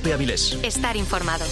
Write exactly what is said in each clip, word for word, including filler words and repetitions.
COPE Avilés. Estar informado.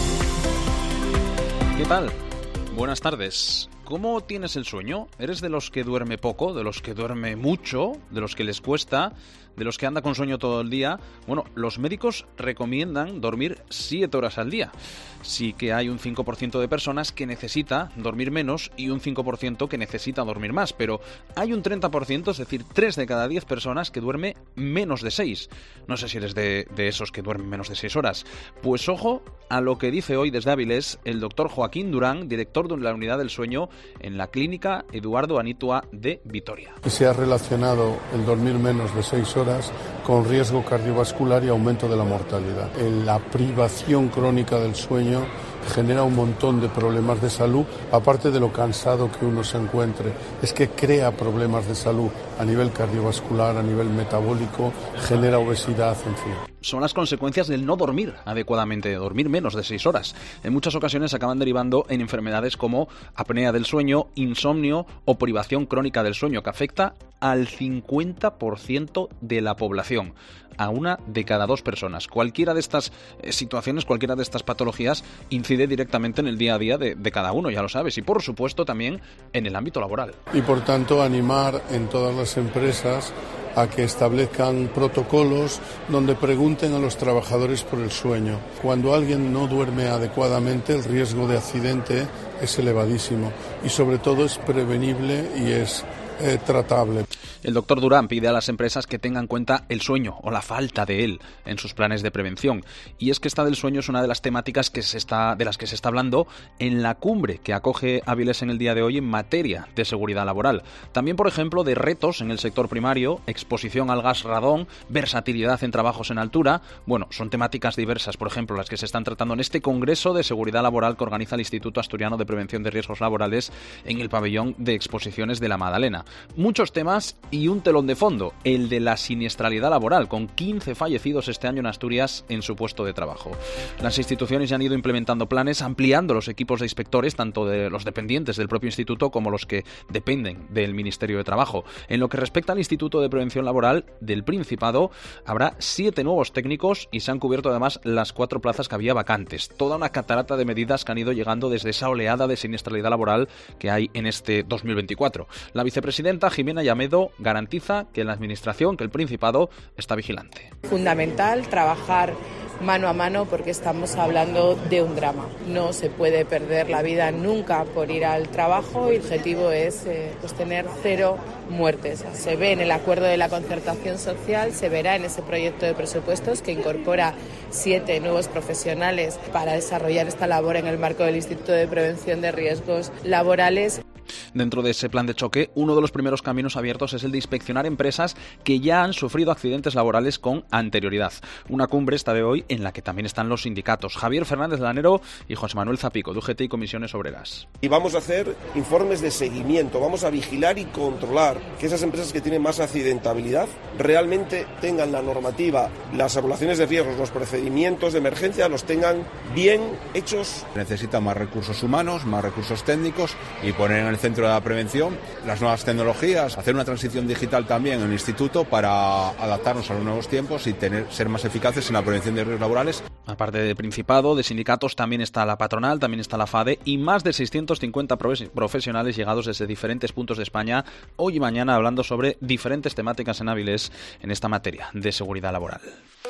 ¿Qué tal? Buenas tardes. ¿Cómo tienes el sueño? ¿Eres de los que duerme poco, de los que duerme mucho, de los que les cuesta, de los que anda con sueño todo el día? Bueno, los médicos recomiendan dormir siete horas al día. Sí que hay un cinco por ciento de personas que necesita dormir menos y un cinco por ciento que necesita dormir más, pero hay un treinta por ciento, es decir, tres de cada diez personas que duerme menos de seis. No sé si eres de, de esos que duermen menos de seis horas. Pues ojo a lo que dice hoy desde Avilés el doctor Joaquín Durán, director de la unidad del sueño en la clínica Eduardo Anitua de Vitoria. Se ha relacionado el dormir menos de seis horas con riesgo cardiovascular y aumento de la mortalidad. La privación crónica del sueño genera un montón de problemas de salud, aparte de lo cansado que uno se encuentre. Es que crea problemas de salud a nivel cardiovascular, a nivel metabólico, genera obesidad, en fin. Son las consecuencias del no dormir adecuadamente, de dormir menos de seis horas. En muchas ocasiones acaban derivando en enfermedades como apnea del sueño, insomnio o privación crónica del sueño, que afecta al cincuenta por ciento de la población, a una de cada dos personas. Cualquiera de estas eh, situaciones, cualquiera de estas patologías incide directamente en el día a día de, de cada uno, ya lo sabes, y por supuesto también en el ámbito laboral. Y por tanto animar en todas las empresas a que establezcan protocolos donde pregunten a los trabajadores por el sueño. Cuando alguien no duerme adecuadamente, el riesgo de accidente es elevadísimo y sobre todo es prevenible y es eh, tratable. El doctor Durán pide a las empresas que tengan en cuenta el sueño o la falta de él en sus planes de prevención. Y es que esta del sueño es una de las temáticas que se está, de las que se está hablando en la cumbre que acoge Avilés en el día de hoy en materia de seguridad laboral. También, por ejemplo, de retos en el sector primario, exposición al gas radón, versatilidad en trabajos en altura. Bueno, son temáticas diversas, por ejemplo, las que se están tratando en este Congreso de Seguridad Laboral que organiza el Instituto Asturiano de Prevención de Riesgos Laborales en el pabellón de exposiciones de la Madalena. Muchos temas y un telón de fondo, el de la siniestralidad laboral, con quince fallecidos este año en Asturias en su puesto de trabajo. Las instituciones ya han ido implementando planes, ampliando los equipos de inspectores, tanto de los dependientes del propio instituto como los que dependen del Ministerio de Trabajo. En lo que respecta al Instituto de Prevención Laboral del Principado, habrá siete nuevos técnicos y se han cubierto además las cuatro plazas que había vacantes. Toda una catarata de medidas que han ido llegando desde esa oleada de siniestralidad laboral que hay en este dos mil veinticuatro. La vicepresidenta Jimena Llamedo garantiza que la Administración, que el Principado, está vigilante. Fundamental trabajar mano a mano porque estamos hablando de un drama. No se puede perder la vida nunca por ir al trabajo y el objetivo es eh, pues tener cero muertes. Se ve en el acuerdo de la concertación social, se verá en ese proyecto de presupuestos que incorpora siete nuevos profesionales para desarrollar esta labor en el marco del Instituto de Prevención de Riesgos Laborales. Dentro de ese plan de choque, uno de los primeros caminos abiertos es el de inspeccionar empresas que ya han sufrido accidentes laborales con anterioridad. Una cumbre esta de hoy en la que también están los sindicatos. Javier Fernández Lanero y José Manuel Zapico, de U G T y Comisiones Obreras. Y vamos a hacer informes de seguimiento, vamos a vigilar y controlar que esas empresas que tienen más accidentabilidad realmente tengan la normativa, las evaluaciones de riesgos, los procedimientos de emergencia los tengan bien hechos. Necesita más recursos humanos, más recursos técnicos y poner en el centro de la prevención las nuevas tecnologías, hacer una transición digital también en el instituto para adaptarnos a los nuevos tiempos y tener, ser más eficaces en la prevención de riesgos laborales. Aparte de Principado, de sindicatos, también está la patronal, también está la FADE y más de seiscientos cincuenta profesionales llegados desde diferentes puntos de España hoy y mañana hablando sobre diferentes temáticas en Avilés en esta materia de seguridad laboral.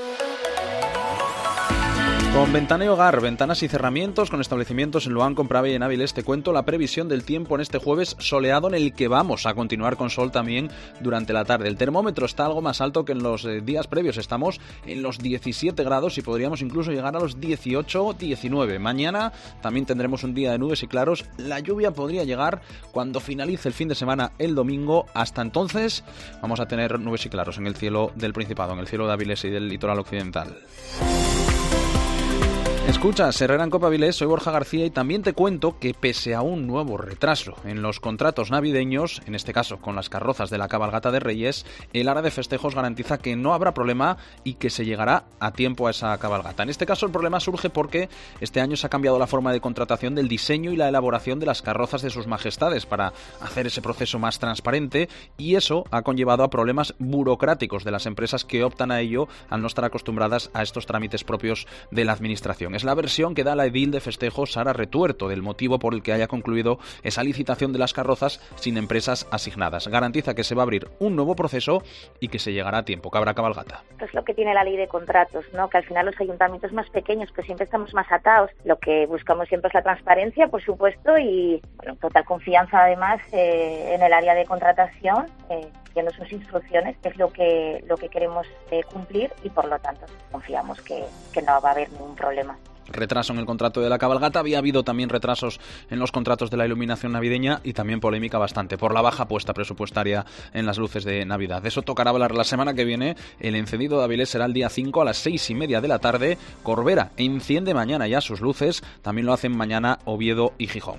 Con Ventana y Hogar, ventanas y cerramientos con establecimientos en Luán, Compravia y en Avilés, te cuento la previsión del tiempo en este jueves soleado en el que vamos a continuar con sol también durante la tarde. El termómetro está algo más alto que en los días previos, estamos en los diecisiete grados y podríamos incluso llegar a los dieciocho, diecinueve. Mañana también tendremos un día de nubes y claros, la lluvia podría llegar cuando finalice el fin de semana el domingo. Hasta entonces vamos a tener nubes y claros en el cielo del Principado, en el cielo de Avilés y del litoral occidental. Escuchas Herrera en Cope Avilés, soy Borja García y también te cuento que pese a un nuevo retraso en los contratos navideños, en este caso con las carrozas de la cabalgata de Reyes, el área de festejos garantiza que no habrá problema y que se llegará a tiempo a esa cabalgata. En este caso el problema surge porque este año se ha cambiado la forma de contratación del diseño y la elaboración de las carrozas de sus majestades para hacer ese proceso más transparente, y eso ha conllevado a problemas burocráticos de las empresas que optan a ello al no estar acostumbradas a estos trámites propios de la administración. Es la versión que da la edil de festejos Sara Retuerto del motivo por el que haya concluido esa licitación de las carrozas sin empresas asignadas. Garantiza que se va a abrir un nuevo proceso y que se llegará a tiempo, que habrá cabalgata. Es lo que tiene la ley de contratos, ¿no? Que al final los ayuntamientos más pequeños pues siempre estamos más atados. Lo que buscamos siempre es la transparencia, por supuesto, y bueno, total confianza además eh, en el área de contratación, eh, siguiendo sus instrucciones, que es lo que lo que queremos eh, cumplir, y por lo tanto confiamos que, que no va a haber ningún problema. Retraso en el contrato de la cabalgata, había habido también retrasos en los contratos de la iluminación navideña y también polémica bastante por la baja apuesta presupuestaria en las luces de Navidad. De eso tocará hablar la semana que viene. El encendido de Avilés será el día cinco a las seis y media de la tarde. Corbera enciende mañana ya sus luces, también lo hacen mañana Oviedo y Gijón.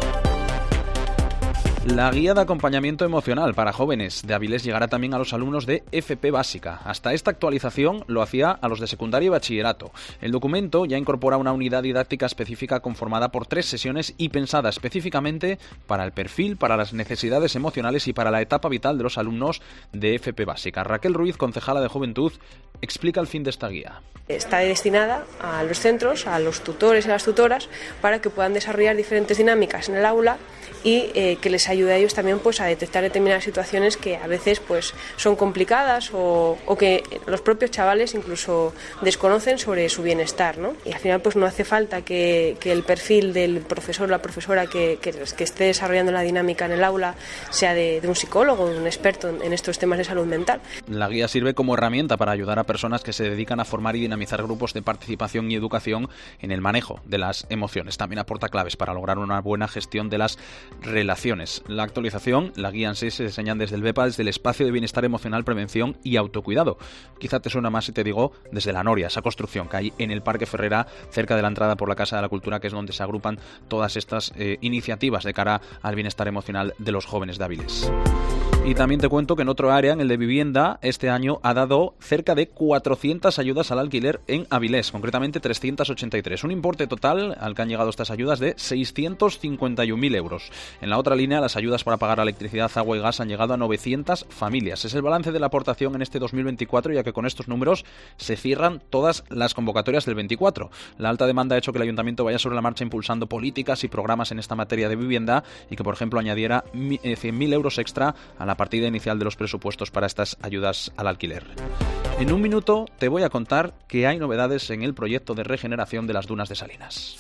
La guía de acompañamiento emocional para jóvenes de Avilés llegará también a los alumnos de F P Básica. Hasta esta actualización lo hacía a los de secundaria y bachillerato. El documento ya incorpora una unidad didáctica específica conformada por tres sesiones y pensada específicamente para el perfil, para las necesidades emocionales y para la etapa vital de los alumnos de F P Básica. Raquel Ruiz, concejala de Juventud, explica el fin de esta guía. Está destinada a los centros, a los tutores y a las tutoras, para que puedan desarrollar diferentes dinámicas en el aula y eh, que les ayude a ellos también pues a detectar determinadas situaciones que a veces pues son complicadas o, o que los propios chavales incluso desconocen sobre su bienestar, ¿no? Y al final pues no hace falta que, que el perfil del profesor o la profesora que, que, que esté desarrollando la dinámica en el aula sea de, de un psicólogo, de un experto en, en estos temas de salud mental. La guía sirve como herramienta para ayudar a personas que se dedican a formar y dinamizar grupos de participación y educación en el manejo de las emociones. También aporta claves para lograr una buena gestión de las relaciones. La actualización, la guía en sí se diseñan desde el BEPA, desde el Espacio de Bienestar Emocional, Prevención y Autocuidado. Quizá te suena más si te digo desde la Noria, esa construcción que hay en el Parque Ferrera, cerca de la entrada por la Casa de la Cultura, que es donde se agrupan todas estas eh, iniciativas de cara al bienestar emocional de los jóvenes de Avilés. Y también te cuento que en otro área, en el de vivienda, este año ha dado cerca de cuatrocientas ayudas al alquiler en Avilés, concretamente trescientas ochenta y tres. Un importe total al que han llegado estas ayudas de seiscientos cincuenta y un mil euros. En la otra línea, las ayudas para pagar electricidad, agua y gas han llegado a novecientas familias. Es el balance de la aportación en este dos mil veinticuatro, ya que con estos números se cierran todas las convocatorias del veinticuatro. La alta demanda ha hecho que el Ayuntamiento vaya sobre la marcha impulsando políticas y programas en esta materia de vivienda y que, por ejemplo, añadiera cien mil euros extra a la partida inicial de los presupuestos para estas ayudas al alquiler. En un minuto te voy a contar que hay novedades en el proyecto de regeneración de las dunas de Salinas.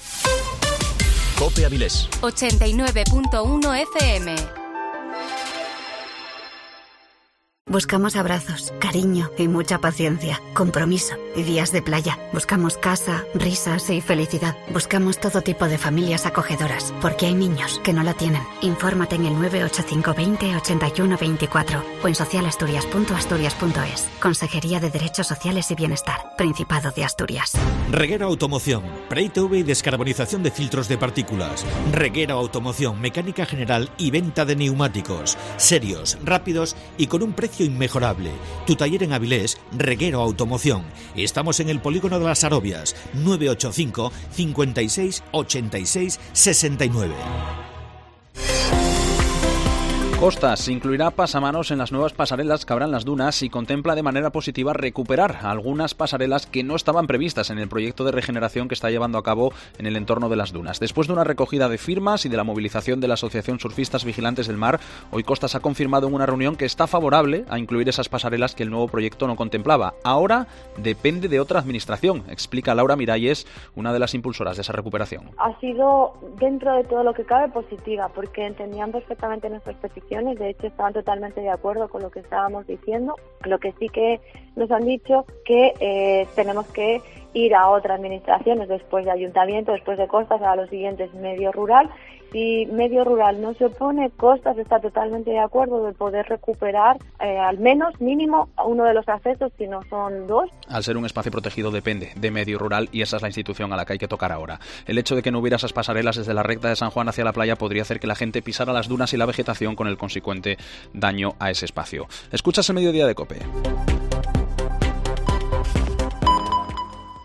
Cope Avilés ochenta y nueve punto uno F M. Buscamos abrazos, cariño y mucha paciencia, compromiso y días de playa. Buscamos casa, risas y felicidad. Buscamos todo tipo de familias acogedoras, porque hay niños que no la tienen. Infórmate en el nueve ocho cinco veinte ochenta y uno veinticuatro o en socialasturias punto asturias punto es. Consejería de Derechos Sociales y Bienestar, Principado de Asturias. Reguero Automoción, pre-I T V y descarbonización de filtros de partículas. Reguero Automoción, mecánica general y venta de neumáticos. Serios, rápidos y con un precio inmejorable. Tu taller en Avilés, Reguero Automoción. Estamos en el polígono de las Arobias, nueve ocho cinco cincuenta y seis ochenta y seis sesenta y nueve. Costas incluirá pasamanos en las nuevas pasarelas que habrán las dunas y contempla de manera positiva recuperar algunas pasarelas que no estaban previstas en el proyecto de regeneración que está llevando a cabo en el entorno de las dunas. Después de una recogida de firmas y de la movilización de la Asociación Surfistas Vigilantes del Mar, hoy Costas ha confirmado en una reunión que está favorable a incluir esas pasarelas que el nuevo proyecto no contemplaba. Ahora depende de otra administración, explica Laura Miralles, una de las impulsoras de esa recuperación. Ha sido, dentro de todo lo que cabe, positiva, porque entendían perfectamente nuestras peticiones. De hecho, estaban totalmente de acuerdo con lo que estábamos diciendo. Lo que sí que nos han dicho que eh, tenemos que ir a otras administraciones después de ayuntamiento, después de Costas, a los siguientes medio rural. Si medio rural no se opone, Costas está totalmente de acuerdo de poder recuperar eh, al menos mínimo uno de los accesos, si no son dos. Al ser un espacio protegido depende de medio rural y esa es la institución a la que hay que tocar ahora. El hecho de que no hubiera esas pasarelas desde la recta de San Juan hacia la playa podría hacer que la gente pisara las dunas y la vegetación con el consecuente daño a ese espacio. Escuchas el Mediodía de COPE.